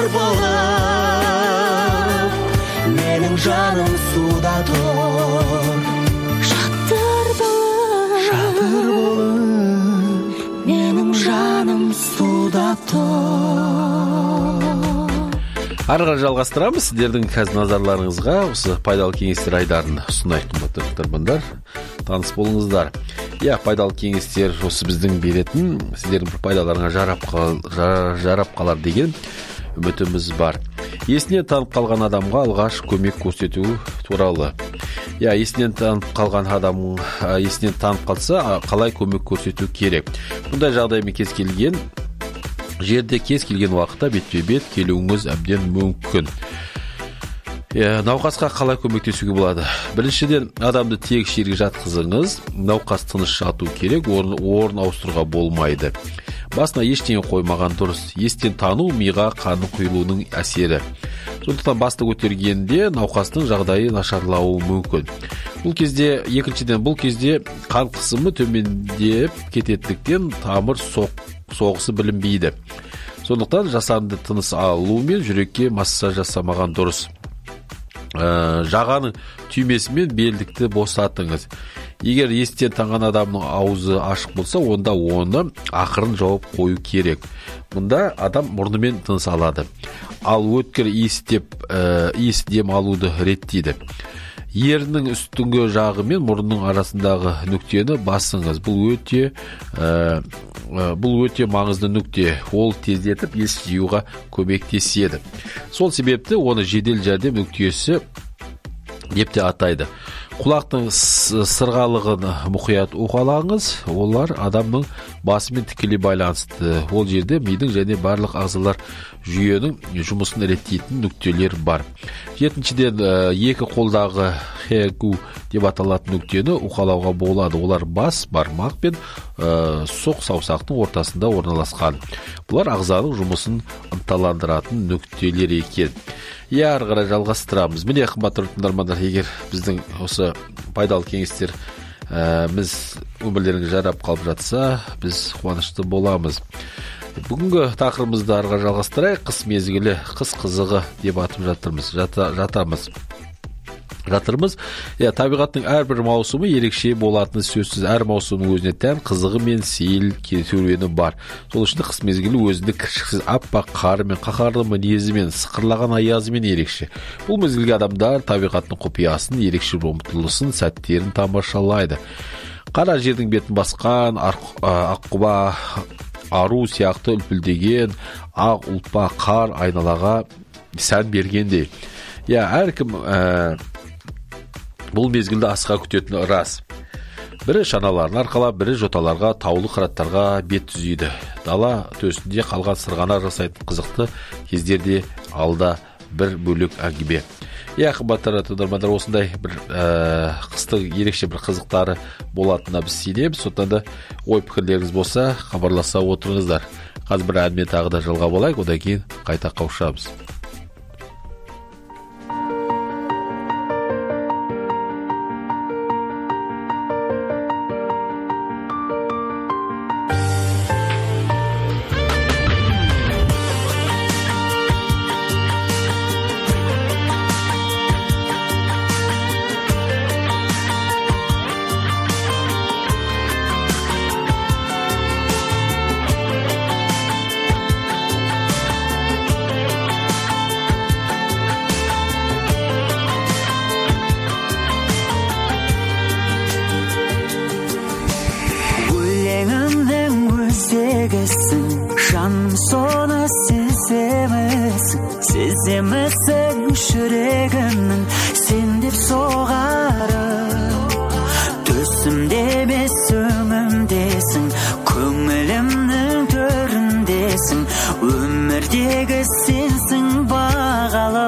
болып менің жаным суда тұр. Шатыр болып, Шатыр болып менің жаным суда тұр. Ары қарай жалғастырамыз. Сіздердің қазір назарларыңызға осы пайдалы кеңестер айдарын ұсынайық, қымбатты тыңдармандар. Таныс болыңыздар. Иә, пайдалы кеңестер осы біздің беретін, сіздердің бір пайдаларыңа жарап, қал, жарап қалар деген үмітіміз бар. Есіне танып қалған адамға алғаш көмек көрсету туралы. Иә, есінен танып қалған адам есінен танып қалса, қалай көмек көрсету керек. Бұндай жағдаймен кез келген жерде, кез келген уақытта бетпе-бет келуіңіз әбден мүмкін. Науқасқа қалай көмектесуге болады? Біріншіден, адамды тегіс жерге жатқызыңыз. Науқас тыныш жату керек, орын, орын ауыстыруға болмайды. Басына ештеңе қоймаған дұрыс. Естен тану миға қанның құйылуының әсері. Сондықтан басты көтергенде науқастың жағдайы нашарлауы мүмкін. Бұл кезде, екіншіден, бұл кезде қан қысымы төмендеп кететіндіктен тамыр соқ, соғысы білінбейді. Сондықтан жасанды тыныс алу мен жүрекке массаж жасамаған дұрыс. Ә, жағаның түймесімен белдікті босатыңыз. Егер естен танған адамның аузы ашық болса, онда оны ақырын жауып қою керек. Мұнда адам мұрнымен тыныс алады. ал өткір иістеп иіс дем алуды реттейді. Ерінің үстіңгі жағы мен мұрынның арасындағы нүктені басыңыз. Бұл өте ә, бұл өте маңызды нүкте. Ол тездетіп ес жиюға көмектеседі. Сол себепті оны жедел жәрдем нүктесі деп те атайды. Құлақтың сырғалығын мұқият уқалаңыз. Олар адамның басымен тікелей байланысты. Ол жерде мидың және барлық ағзалар жүйенің жұмысын реттейтін нүктелер бар. Жетіншіден, екі қолдағы хэгу деп аталатын нүктені уқалауға болады. Олар бас, бармақ пен ә, соқ саусақтың ортасында орналасқан. Бұлар ағзаның жұмысын ынталандыратын нүктелер екен. Я ары қарай жалғастырамыз. Міне қымбатты тыңдармандар, егер біздің осы пайдалы кеңестер ә, біз өмірлеріңіз жарап қалып жатса, біз қуанышты боламыз. Бүгінгі тақырыбымызды ары қарай жалғастырайық. Қыс мезгілі, қыс қызығы деп атып жатырмыз. Жата, жатамыз. жатырмыз. Я, табиғаттың әрбір маусымы ерекше болатыны сөзсіз. Әр маусымның өзіне тән қызығы мен сейіл керуені бар. Сол үшін қыс мезгілі өзіндік кіршіксіз аппақ қарымен, қаһарлы мінезімен, сықырлаған аязымен ерекше. Бұл мезгілге адамдар табиғаттың құпиясын, ерекше ұмтылысын, сәттерін тамашалайды. Қара жердің бетін басқан аққұба, ару сияқты үлпілдеген ақ ұлпа қар айналаға сән бергендей. Я, әркім ә, бұл мезгілді асыға күтетіні рас. Бірі шаналарын арқалап, бірі жоталарға, таулы қыраттарға бет түзейді. Дала төсінде қалған сырғанақ жасайтын қызықты кездерде алда бір бөлек әңгіме. Я, қымбатты тыңдармандар, осындай бір ә, қыстың ерекше бір қызықтары болатынына біз сенеміз. Сондықтан да ой пікірлеріңіз болса, хабарласа отырыңыздар. Қазір бір әнмен тағы да жалға болайық, одан кейін қайта қауышамыз. Жаным соны сеземісің, сеземісің жүрегімнің сен деп соғары. Төсімде емес өңімдесің, көңілімнің төріндесің, өмірдегі сенсің бағалы.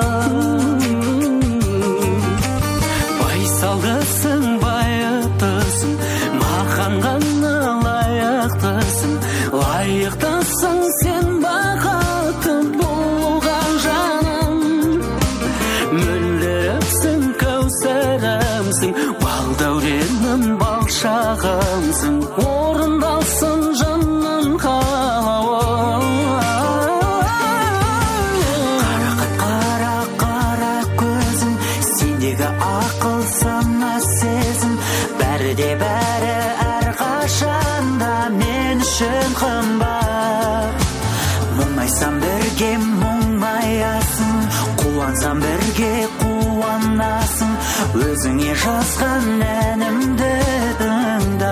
Байсалдысың, байыптысың, маған ғана лайықтысың, лайықтысың сен бақытты болған жаным. Мөлдіріпсің, кәусәрімсің, балдәуренім, балшағымсың, орындалсын жанның қалауы. Қарақат қара қара көзің, сендегі ақыл сана сезім, бәрі де бәрі әрқашанда мен үшін қымбат. Мұңайсам бірге мұңаясың, қуансам бірге қуанасың, өзіңе жазған әнімді тыңда.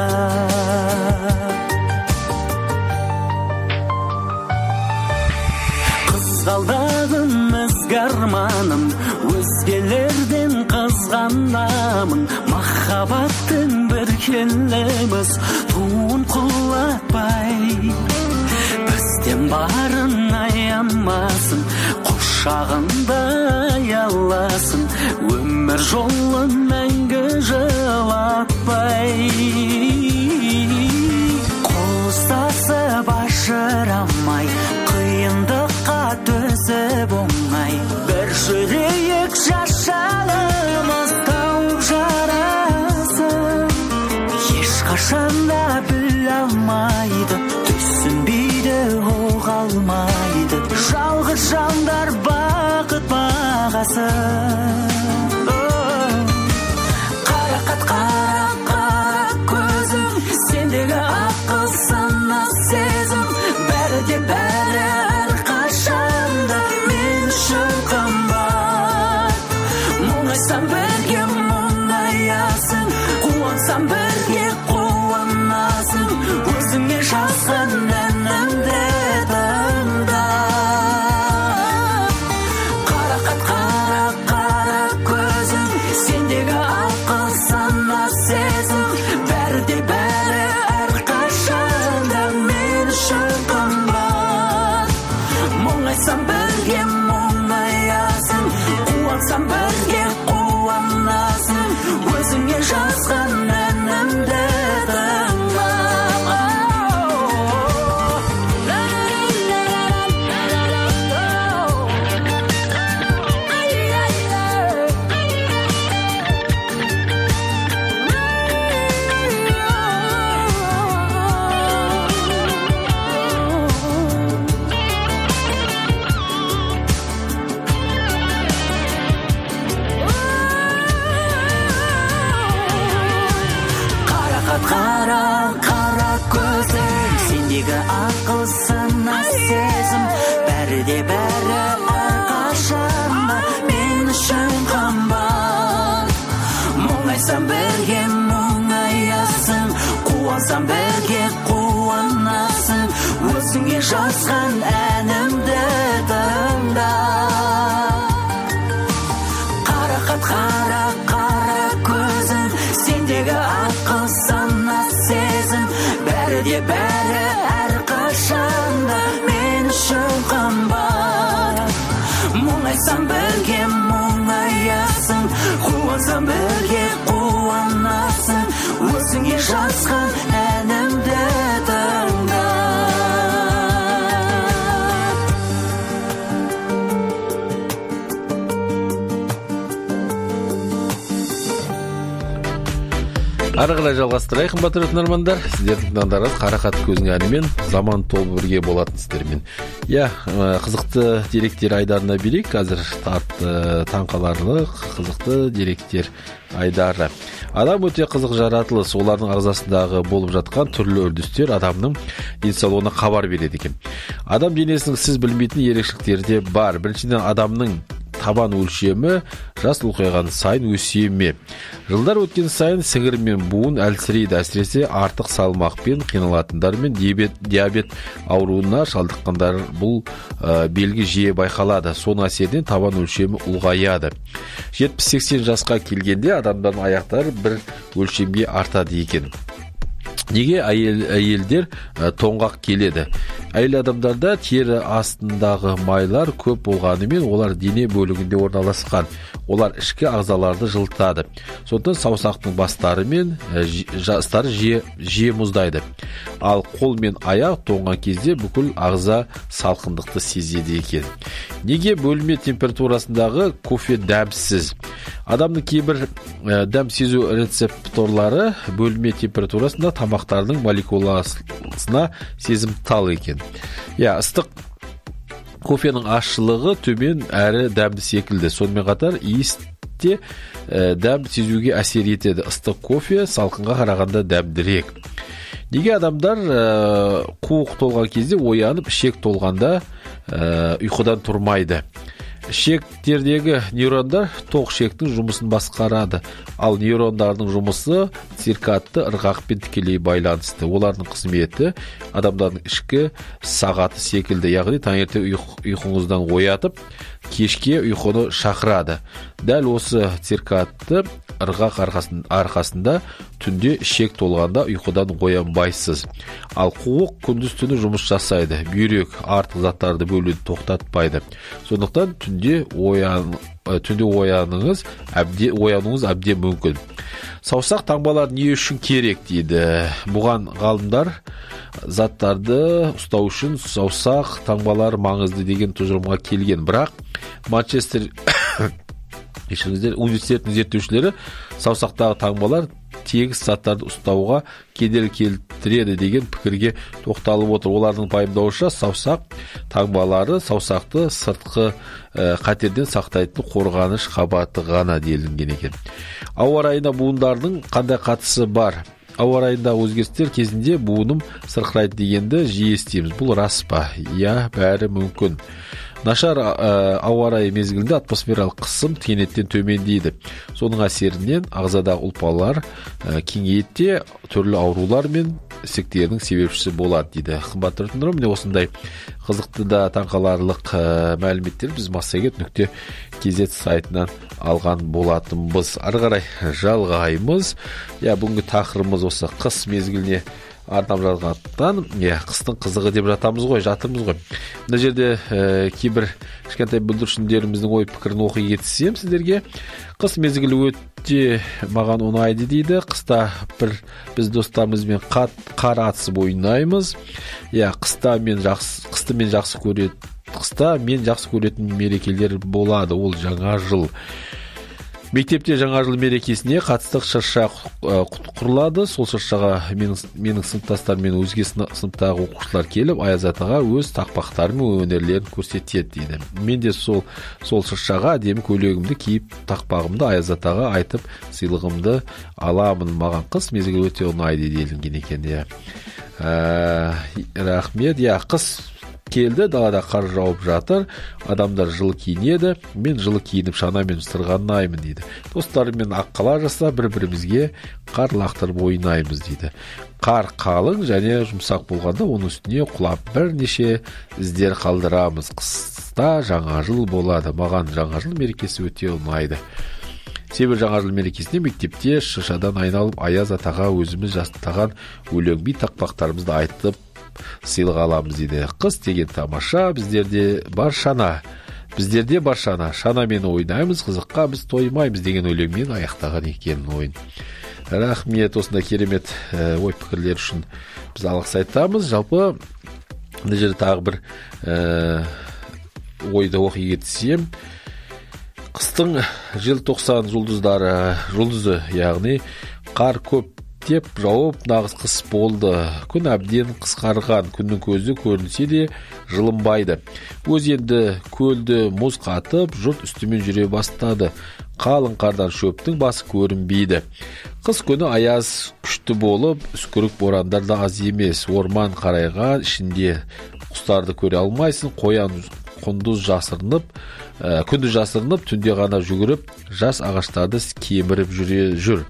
Қызғалдағым ізгі арманым, өзгелерден қызғанамын, махаббаттың бір келеміз туын құлатпай. Бізден барын аямасын, құшағында аяласын, өмір жолын мәңгі жылатпай. Қол ұстасып ажырамай, қиындыққа төзіп оңай, бір жүрейік шашалымыз тауып жарасын. Ешқашанда біле алмайды, түсінбейді, оға алмайды, жалғыз жандар бақыт бағасын. Қарақат қара қара көзім, сендегі ақыл сана сезім, бәрі де бәрі әрқашанда мен жазған әнімді тыңда. Қарақат қара қара көзің, сендегі ақыл сана сезім, бәрі де бәрі әрқашанда мен үшін қымбат. Мұңайсам бірге мұңаясың, қуансам бірге қуанасың, өзіңе жазған әнімді тыңда. Ары қарай жалғастырайық, қымбатты тыңдармандар. Сіздердің тыңдарыңыз Қарақат көзің әнімен заман тобы бірге болатын сіздермен. Я, қызықты деректер айдарына берейік. Қазір таңқаларлық қызықты деректер айдары. Адам өте қызық жаратылыс. Олардың ағзасындағы болып жатқан түрлі үрдістер адамның денсаулығына хабар береді екен. Адам денесінің сіз білмейтін ерекшеліктері де бар. Біріншіден, адамның табан өлшемі жас ұлғайған сайын өсе ме? Жылдар өткен сайын сіңір мен буын әлсірейді, әсіресе артық салмақпен қиналатындар мен диабет, диабет ауруына шалдыққандар бұл ә, белгі жиі байқалады. Соның әсерінен табан өлшемі ұлғаяды. жетпіс сексен жасқа келгенде адамдардың аяқтары бір өлшемге артады екен. Неге әйел, әйелдер ә, тоңғақ келеді? Әйел адамдарда тері астындағы майлар көп болғанымен олар дене бөлігінде орналасқан. Олар ішкі ағзаларды жылытады. Сондықтан саусақтың бастары мен ә, жастары жиі, жиі мұздайды. Ал қол мен аяқ тоңған кезде бүкіл ағза салқындықты сезеді екен. Неге бөлме температурасындағы кофе дәмсіз? Адамның кейбір ә, дәм сезу рецепторлары бөлме температурасында тамақтардың молекуласына сезімтал екен. Я, ыстық кофенің ащылығы төмен әрі дәмді секілді. Сонымен қатар иісте ә, дәм сезуге әсер етеді. Ыстық кофе салқынға қарағанда дәмдірек. Неге адамдар ә, қуық толған кезде оянып, ішек толғанда ә, ұйқыдан тұрмайды? Ішектердегі нейрондар тоқ ішектің жұмысын басқарады, ал нейрондардың жұмысы циркадты ырғақпен тікелей байланысты. Олардың қызметі адамдардың ішкі сағаты секілді, яғни таңертең ұйқыңыздан оятып, кешке ұйқыны шақырады. Дәл осы циркадты ырғақ арқасында түнде ішек толғанда ұйқыдан оянбайсыз. Ал қуық күндіз түні жұмыс жасайды. Бүйрек артық заттарды бөлуді тоқтатпайды. Сондықтан түнде оян түнде ояныңыз әбде оянуыңыз әбден мүмкін. Саусақ таңбалар не үшін керек дейді. Бұған ғалымдар заттарды ұстау үшін саусақ таңбалары маңызды деген тұжырымға келген. Бірақ Манчестер университетінің зерттеушілері саусақтағы таңбалар тегіс заттарды ұстауға кедергі келтіреді деген пікірге тоқталып отыр. Олардың пайымдауынша саусақ таңбалары саусақты сыртқы ә, қатерден сақтайтын қорғаныш қабаты ғана делінген екен. Ауа райына буындардың қандай қатысы бар? Ауа райында өзгерістер кезінде буыным сырқырайды дегенді жиі естиміз. Бұл рас па? Я, бәрі мүмкін. Нашар ә, ауа райы мезгілінде атмосфералық қысым кенеттен төмендейді. Соның әсерінен ағзадағы ұлпалар ә, кеңейді, түрлі аурулар мен ісіктердің себепшісі болады дейді. Қымбатты тыңдарман, міне осындай қызықты да таңқаларлық ә, мәліметтер біз массагет нүкте кз сайтынан алған болатынбыз. Ары қарай жалғаймыз. Я, бүгінгі тақырыбымыз осы қыс мезгіліне арнап жазғандықтан, е, қыстың қызығы деп жатамыз ғой, жатырмыз ғой. Мына жерде ә, кейбір кішкентай бүлдіршіндеріміздің ой пікірін оқи кетсем сіздерге. Қыс мезгілі өте маған ұнайды дейді. Қыста бір біз достарымызбен қат қар атысып ойнаймыз. Я, қыста мен жақсы қысты мен жақсы көреді. Қыста мен жақсы көретін мерекелер болады. Ол жаңа жыл. Мектепте жаңа жыл мерекесіне қатысты шырша құрылады. Сол шыршаға менің, менің сыныптастарым мен өзге сыныптағы оқушылар келіп, Аяз атаға өз тақпақтары мен өнерлерін көрсетеді дейді. Мен де сол сол шыршаға әдемі көйлегімді киіп, тақпағымды Аяз атаға айтып, сыйлығымды аламын. Маған қыс мезгілі өте ұнайды делінген екен. Ә, рахмет. Я, қыс келді, далада қар жауып жатыр, адамдар жылы киінеді, мен жылы киініп шанамен сырғанаймын дейді. Достарыммен аққала жасап, бір-бірімізге қар лақтырып ойнаймыз дейді. Қар қалың және жұмсақ болғанда оның үстіне құлап бірнеше іздер қалдырамыз. Қыста жаңа жыл болады. Маған жаңа жыл мерекесі өте ұнайды. Себебі жаңа жыл мерекесінде мектепте шышадан айналып Аяз атаға өзіміз жастаған өлең би тақпақтарымызды айтып сыйлық аламыз дейді. Қыс деген тамаша, біздерде бар шана. Біздерде бар шана. Шанамен ойнаймыз, қызыққа біз тоймаймыз деген өлеңмен аяқтаған екен ойын. Рахмет, осындай керемет ой пікірлер үшін біз алғыс айтамыз. Жалпы мына жерде тағы бір ә, ойды оқи кетсем, қыстың желтоқсан жұлдыздары, жұлдызы, яғни қар көп деп жауып нағыз қыс болды. Күн әбден қысқарған, күннің көзі көрінсе де жылынбайды. Өзенді, көлді мұз қатып, жұрт үстімен жүре бастады. Қалың қардан шөптің басы көрінбейді. Қыс күні аяз күшті болып, үскірік борандар да аз емес. Орман қарайған, ішінде құстарды көре алмайсың. Қоян құндыз жасырынып, ә, күндіз жасырынып, түнде ғана жүгіріп, жас ағаштарды кеміріп жүре жүр.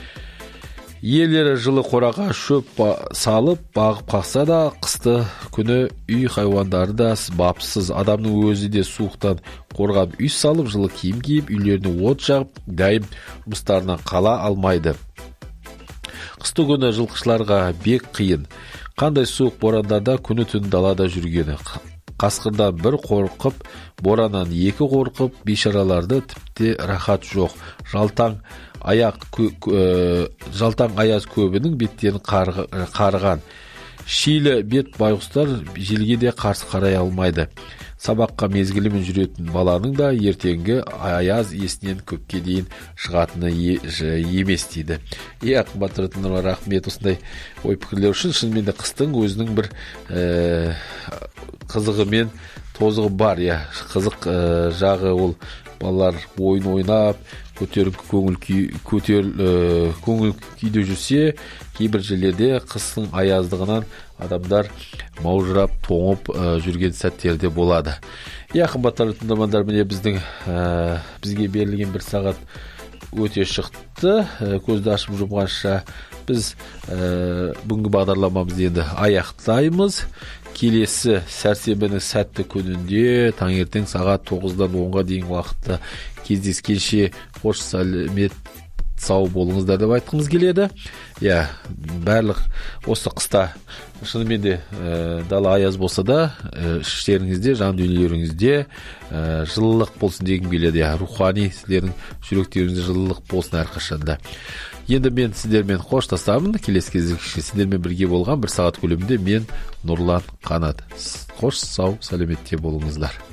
Иелері жылы қораға шөп салып, бағып қақса да, қысты күні үй хайуандары да бапсыз. Адамның өзі де суықтан қорғап үй салып, жылы киім киіп, үйлеріне от жағып, дайым жұмыстарынан қала алмайды. Қысты күні жылқышыларға бек қиын. Қандай суық борандарда күні түн далада жүргені. Қасқырдан бір қорқып, бораннан екі қорқып, бейшараларды тіпті рахат жоқ. Жалтаң аяқ кө, ә, жалтаң аяз көбінің беттерін қарған. Шилі бет байғұстар желге де қарсы қарай алмайды. Сабаққа мезгілімен жүретін баланың да ертеңгі аяз есінен көпке дейін шығатыны емес дейді. Иә, қымбатты тыңдармандар, рахмет осындай ой пікірлер үшін. Шынымен де қыстың өзінің бір ә, қызығы мен тозығы бар. Иә, қызық ә, жағы ол балалар ойын ойнап, көтеріп көңіл күй көтер ә, көңіл күйде жүрсе, кейбір жерлерде қыстың аяздығынан адамдар маужырап тоңып ә, жүрген сәттерде болады. Иә, қымбатты тыңдармандар, міне біздің ә, бізге берілген бір сағат өте шықты. Ә, көзді ашып жұмғанша біз ә, бүгінгі бағдарламамызды енді аяқтаймыз. Келесі сәрсенбінің сәтті күнінде таңертең сағат тоғыздан онға дейін уақытта кездескенше қош сәлемет сау болыңыздар деп айтқымыз келеді. Иә, барлық осы қыста шынымен де ә, дала аяз болса да, ә, іштеріңізде, жан дүниелеріңізде ә, жылылық болсын дегім келеді. Иә, рухани сіздердің жүректеріңізде жылылық болсын әрқашанда. Енді мен сіздермен қоштасамын. Келесі кездескенше сіздермен бірге болған бір сағат көлемінде мен Нұрлан Қанат. Қош сау сәлеметте болыңыздар.